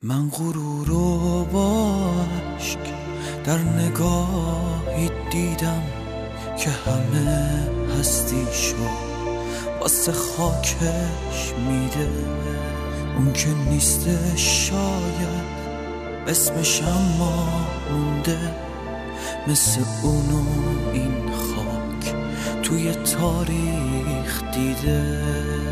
من غرور و عشق در نگاهی دیدم که همه هستیشو واسه خاکش میده. اون که نیسته شاید اسمش اما مونده، مثل اونو این خاک توی تاریخ دیده.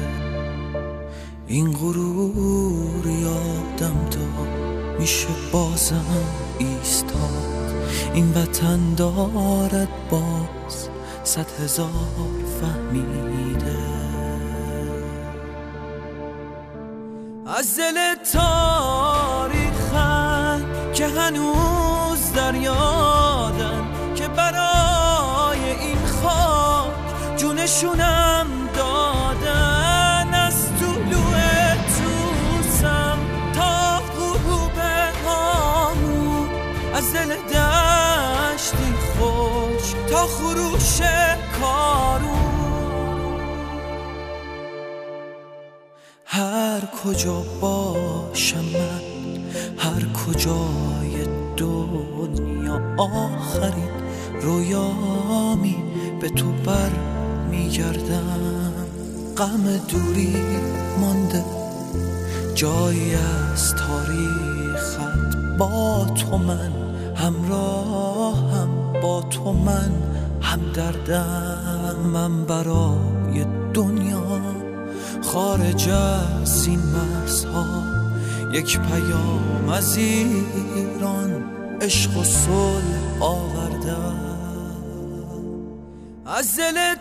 این غرور یادم داد میشه بازم ایستاد، این وطن دارد باز 100,000 فهمیده. از دل تاریخن که هنوز در یادن، که برای این خاک جونشونم دادن. از طلوع توسم تا غروب هامون، از دل دشتی خوش تا خروش کارون. هر کجا باشم من، هر کجای دنیا، آخرین رویامی به تو بر میگردم. غم دوری مانده جایی از تاریخت، با تو من همراهم، با تو من همدردم. من برای دنیا خارج از این مرزها یک پیام از ایران، عشق و صلح آوردم. از دل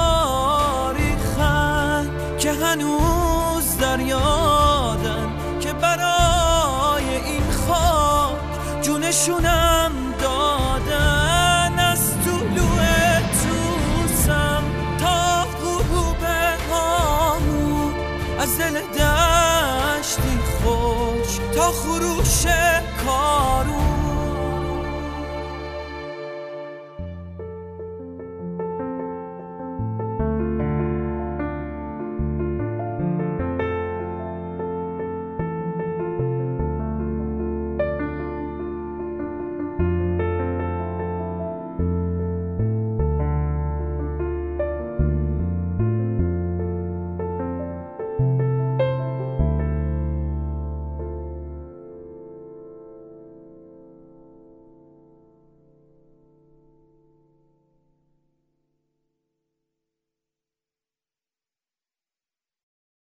تاریخن که هنوز در یادن، که برای این خاک جونشونم دادن. از طلوع توسم تا غروب هامون، از دل دشتی خوش تا خروش کارون.